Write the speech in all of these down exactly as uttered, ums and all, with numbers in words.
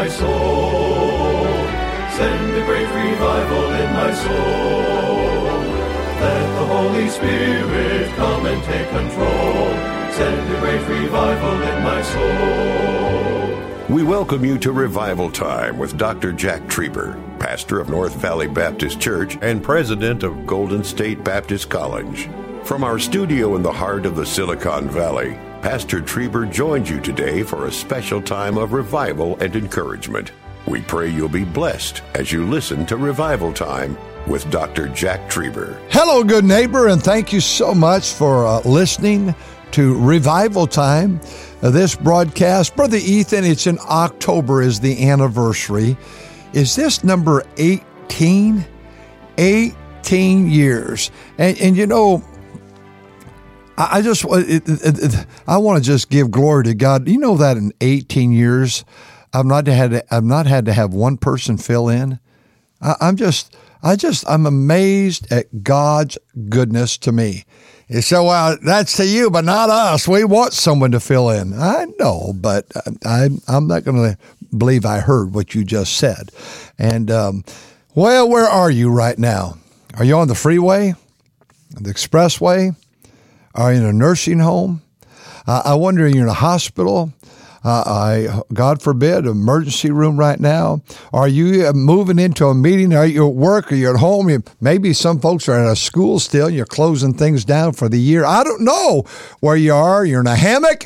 my soul. Send a great revival in my soul. Let the Holy Spirit come and take control. Send a great revival in my soul. We welcome you to Revival Time with Doctor Jack Trieber, pastor of North Valley Baptist Church and president of Golden State Baptist College. From our studio in the heart of the Silicon Valley, Pastor Trieber joins you today for a special time of revival and encouragement. We pray you'll be blessed as you listen to Revival Time with Doctor Jack Trieber. Hello, good neighbor, and thank you so much for uh, listening to Revival Time. Uh, this broadcast, Brother Ethan, it's in October is the anniversary. Is this number eighteen? eighteen years. And, and you know, I, I just, it, it, it, I want to just give glory to God. You know that in eighteen years, I've not had to, I've not had to have one person fill in. I, I'm just, I just, I'm amazed at God's goodness to me. So uh, that's to you, but not us. We want someone to fill in. I know, but I, I'm not going to believe I heard what you just said. And, um, well, where are you right now? Are you on the freeway, the expressway? Are you in a nursing home? Uh, I wonder, you're in a hospital? Uh, I, God forbid, emergency room right now? Are you moving into a meeting? Are you at work? Are you at home? You, maybe some folks are at a school still. And you're closing things down for the year. I don't know where you are. You're in a hammock.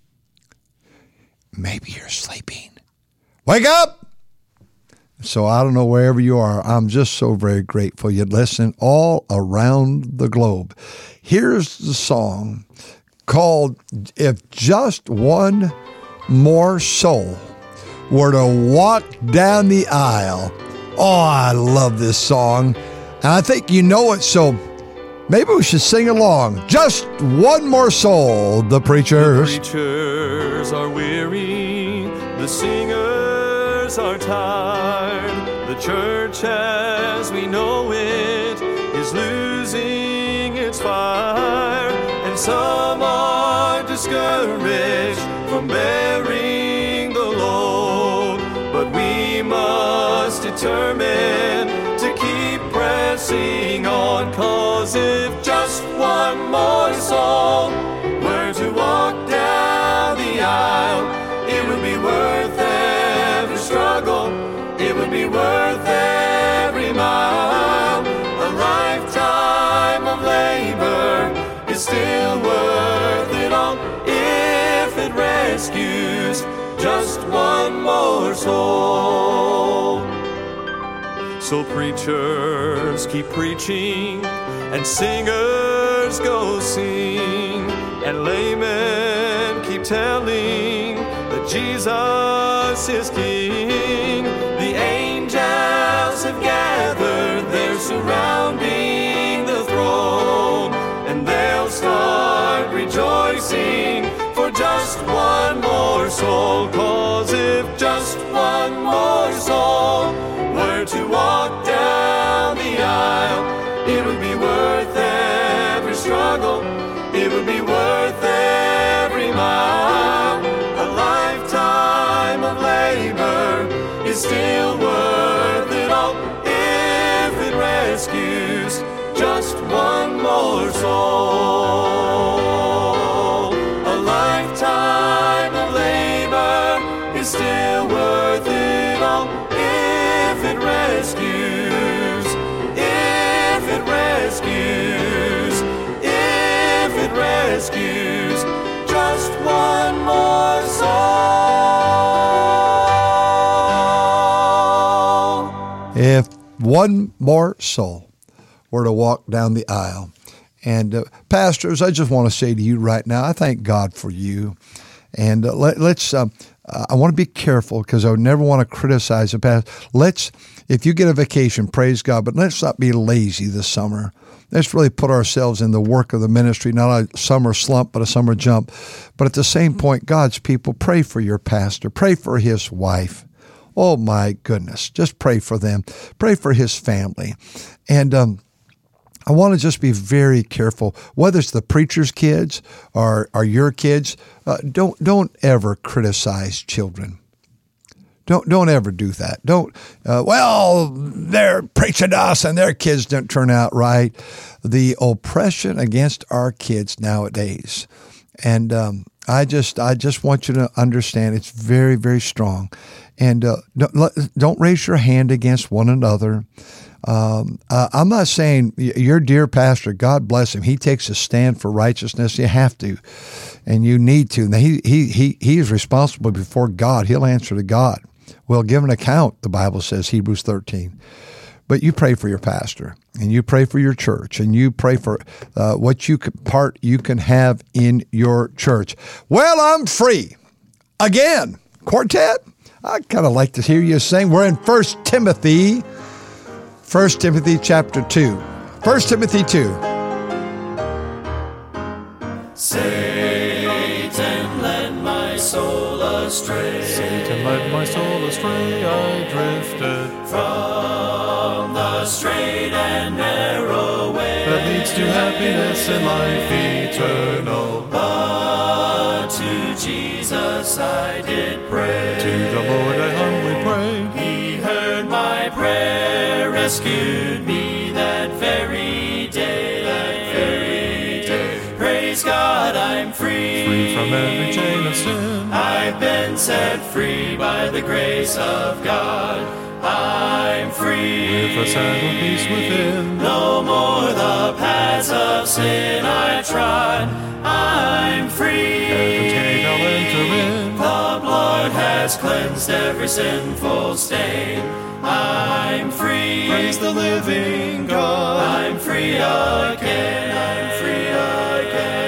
Maybe you're sleeping. Wake up! So I don't know wherever you are. I'm just so very grateful you'd listen all around the globe. Here's the song called If Just One More Soul Were to Walk Down the Aisle. Oh, I love this song. And I think you know it, so maybe we should sing along. Just one more soul, the preachers. The preachers are weary, the singers are tired. The church as we know it is losing its fire. And some are discouraged from bearing the load, but we must determine to keep pressing on, 'cause if just one more soul were to walk down the aisle, it would be worth every struggle, it would be worth every mile. A lifetime of labor is still worth it all if it rescues just one more soul. So preachers keep preaching and singers go sing, and laymen keep telling that Jesus is King. The angels have gathered, they're surrounding the throne, and they'll start rejoicing for just one more soul. 'Cause if just one more soul were to walk down the aisle, it would be worth every struggle, it would be worth every mile. A lifetime of labor is still worth it all if it rescues just one more soul. A lifetime of labor is still worth it all if it rescues, if it rescues, if it rescues just one more soul. If one more soul were to walk down the aisle. And uh, pastors, I just want to say to you right now, I thank God for you. And uh, let, let's, uh, uh, I want to be careful because I would never want to criticize the pastor. Let's, if you get a vacation, praise God, but let's not be lazy this summer. Let's really put ourselves in the work of the ministry, not a summer slump, but a summer jump. But at the same point, God's people, pray for your pastor, pray for his wife. Oh my goodness, just pray for them. Pray for his family. And, um, I want to just be very careful, whether it's the preacher's kids or, or your kids, uh, don't don't ever criticize children. Don't don't ever do that. Don't, uh, well, they're preaching to us and their kids don't turn out right. The oppression against our kids nowadays. And um, I just I just want you to understand it's very, very strong. And uh, don't, don't raise your hand against one another. Um, uh, I'm not saying your dear pastor, God bless him, he takes a stand for righteousness. You have to, and you need to. Now, he, he, he, he is responsible before God. He'll answer to God. We'll give an account, the Bible says, Hebrews thirteen. But you pray for your pastor, and you pray for your church, and you pray for uh, what you can, part you can have in your church. Well, I'm free. Again, quartet, I'd kind of like to hear you sing. We're in First Timothy, First Timothy chapter two. First Timothy two. Satan led my soul astray. Satan led my soul astray. I drifted from the straight and narrow way that leads to happiness and life eternal. But to Jesus I did pray. To the Lord I humbly pray. He heard my prayer, rescued me that very day. That very day. Praise God, I'm free. Free from every chain of sin. I've been set free by the grace of God. I'm free. With a settled peace within. No more the paths of sin I trod. I'm free. Heaven's gate I'll enter in. The blood has cleansed every sinful stain. I'm free. Praise the living God. I'm free again. I'm free again.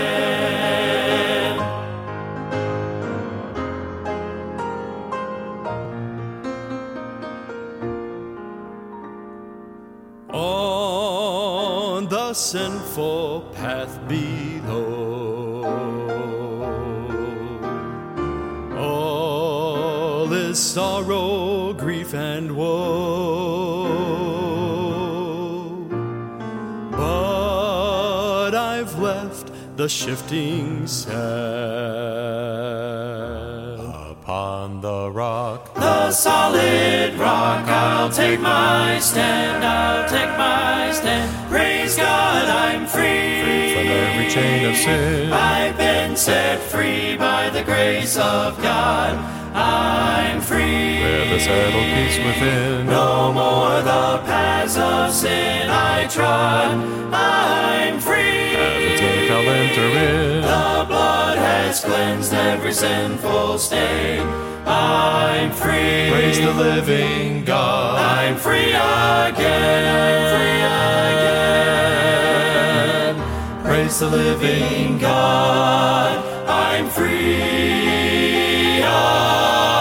On the sinful path below, all is sorrow, grief, and woe. But I've left the shifting sand upon the rock. The solid rock, I'll take my stand, I'll take my stand. Praise God, I'm free. Free from every chain of sin. I've been set free by the grace of God. I'm free. With a settled peace within. No more the paths of sin I trod. I'm free. Heaven's gate I'll enter in. The blood has cleansed every sinful stain. I'm free. Praise the living God. I'm free again. I'm free again. Praise the living God. I'm free again.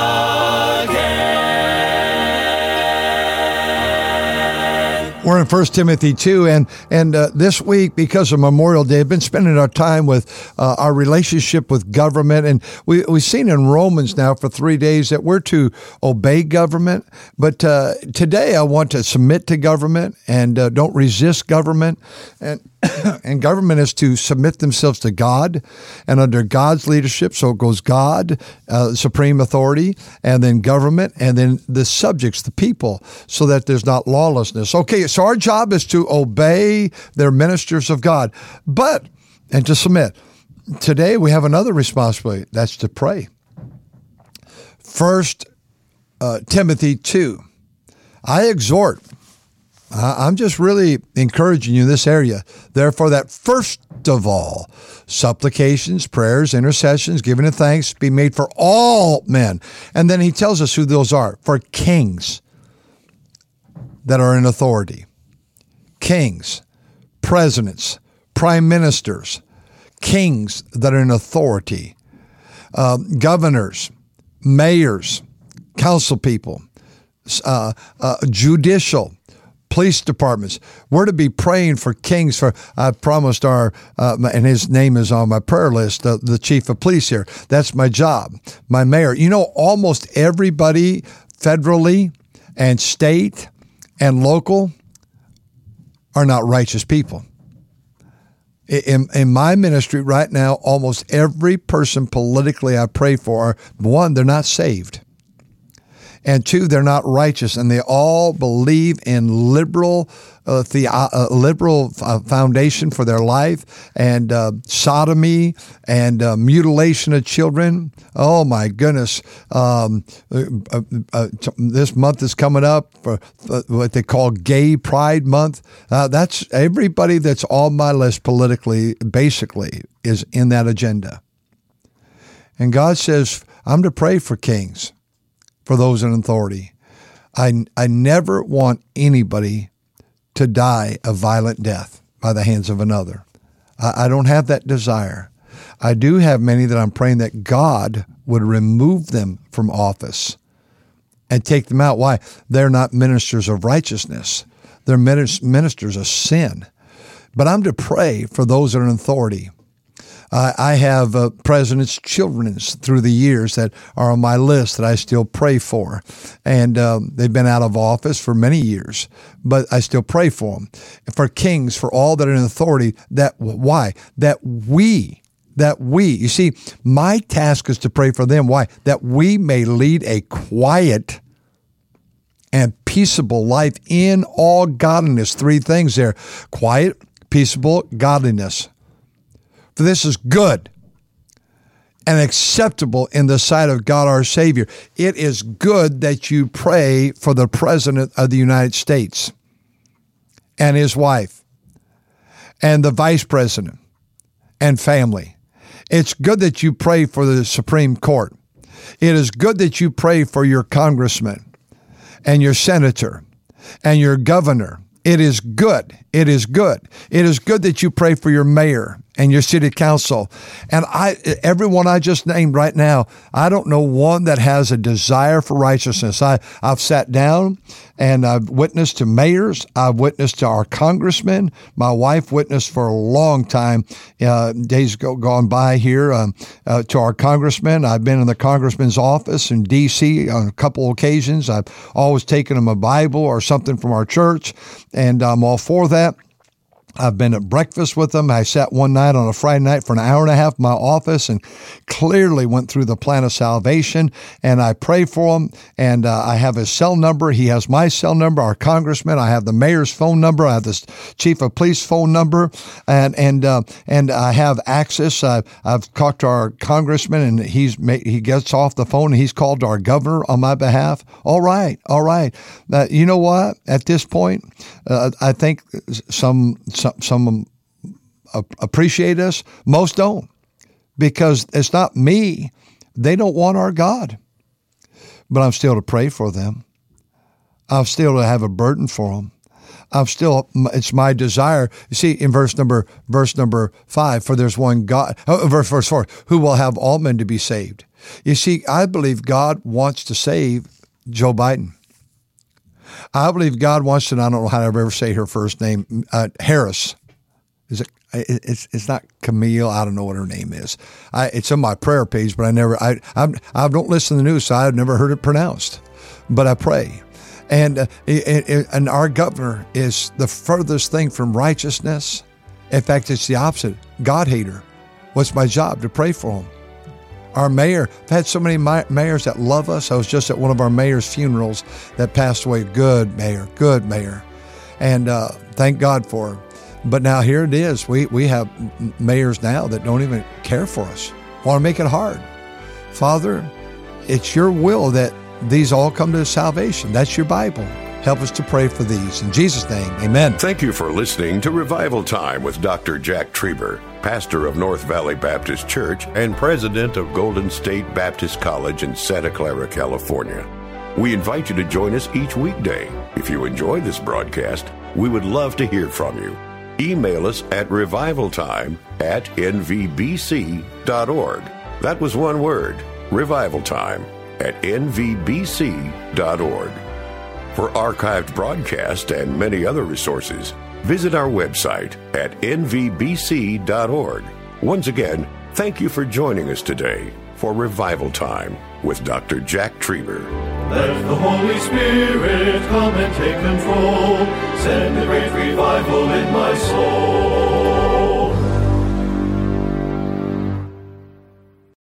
We're in First Timothy two, and and uh, this week, because of Memorial Day, I've been spending our time with uh, our relationship with government, and we, we've seen in Romans now for three days that we're to obey government, but uh, today I want to submit to government and uh, don't resist government, and and government is to submit themselves to God and under God's leadership. So it goes God, uh, supreme authority, and then government, and then the subjects, the people, so that there's not lawlessness. Okay, so our job is to obey their ministers of God, but, and to submit. Today we have another responsibility, that's to pray. First uh, Timothy two, I exhort, I'm just really encouraging you in this area. Therefore, that first of all, supplications, prayers, intercessions, giving of thanks be made for all men. And then he tells us who those are. For kings that are in authority. Kings, presidents, prime ministers, kings that are in authority, uh, governors, mayors, council people, uh, uh, judicial, police departments. We're to be praying for kings. For I promised our, uh, and his name is on my prayer list, uh, the chief of police here. That's my job, my mayor. You know, almost everybody federally and state and local are not righteous people. In, in my ministry right now, almost every person politically I pray for, one, they're not saved. And two, they're not righteous, and they all believe in liberal, uh, the uh, liberal uh, foundation for their life, and uh, sodomy and uh, mutilation of children. Oh my goodness! Um, uh, uh, this month is coming up for uh, what they call Gay Pride Month. Uh, that's everybody that's on my list politically, basically, is in that agenda. And God says, I'm to pray for kings, for those in authority. I, I never want anybody to die a violent death by the hands of another. I, I don't have that desire. I do have many that I'm praying that God would remove them from office and take them out. Why? They're not ministers of righteousness. They're ministers of sin. But I'm to pray for those that are in authority. Uh, I have uh, presidents' children through the years that are on my list that I still pray for. And um, they've been out of office for many years, but I still pray for them. For kings, for all that are in authority, that why? That we, that we, you see, my task is to pray for them. Why? That we may lead a quiet and peaceable life in all godliness. Three things there: quiet, peaceable, godliness. For this is good and acceptable in the sight of God our Savior. It is good that you pray for the President of the United States and his wife and the Vice President and family. It's good that you pray for the Supreme Court. It is good that you pray for your congressman and your senator and your governor. It is good. It is good. It is good that you pray for your mayor and your city council. And I, everyone I just named right now, I don't know one that has a desire for righteousness. I, I've sat down and I've witnessed to mayors. I've witnessed to our congressmen. My wife witnessed for a long time, uh, days go, gone by here, um, uh, to our congressman. I've been in the congressman's office in D C on a couple occasions. I've always taken him a Bible or something from our church, and I'm all for that. I've been at breakfast with them. I sat one night on a Friday night for an hour and a half in my office and clearly went through the plan of salvation. And I pray for him. And uh, I have his cell number. He has my cell number, our congressman. I have the mayor's phone number. I have the chief of police phone number. And and uh, and I have access. I've, I've talked to our congressman, and he's he gets off the phone and he's called to our governor on my behalf. All right. All right. Uh, you know what? At this point, uh, I think some... some Some appreciate us. Most don't, because it's not me. They don't want our God. But I'm still to pray for them. I'm still to have a burden for them. I'm still, it's my desire. You see, in verse number verse number five, for there's one God, oh, verse, verse four, who will have all men to be saved. You see, I believe God wants to save Joe Biden. I believe God wants to, I don't know how to ever say her first name, uh, Harris. Is it, it's it's not Camille. I don't know what her name is. I, it's on my prayer page, but I never, I, I, I don't listen to the news, so I've never heard it pronounced. But I pray. And, uh, it, it, and our governor is the furthest thing from righteousness. In fact, it's the opposite. God hater. What's my job? To pray for him. Our mayor, I've had so many mayors that love us. I was just at one of our mayor's funerals that passed away. Good mayor, good mayor. And uh, thank God for her. But now here it is. We, we have mayors now that don't even care for us, want to make it hard. Father, it's your will that these all come to salvation. That's your Bible. Help us to pray for these. In Jesus' name, amen. Thank you for listening to Revival Time with Doctor Jack Trieber, pastor of North Valley Baptist Church and president of Golden State Baptist College in Santa Clara, California. We invite you to join us each weekday. If you enjoy this broadcast, we would love to hear from you. Email us at revivaltime at n v b c dot org. That was one word, revivaltime at n v b c dot org. For archived broadcasts and many other resources, visit our website at n v b c dot org. Once again, thank you for joining us today for Revival Time with Doctor Jack Trieber. Let the Holy Spirit come and take control. Send a great revival in my soul.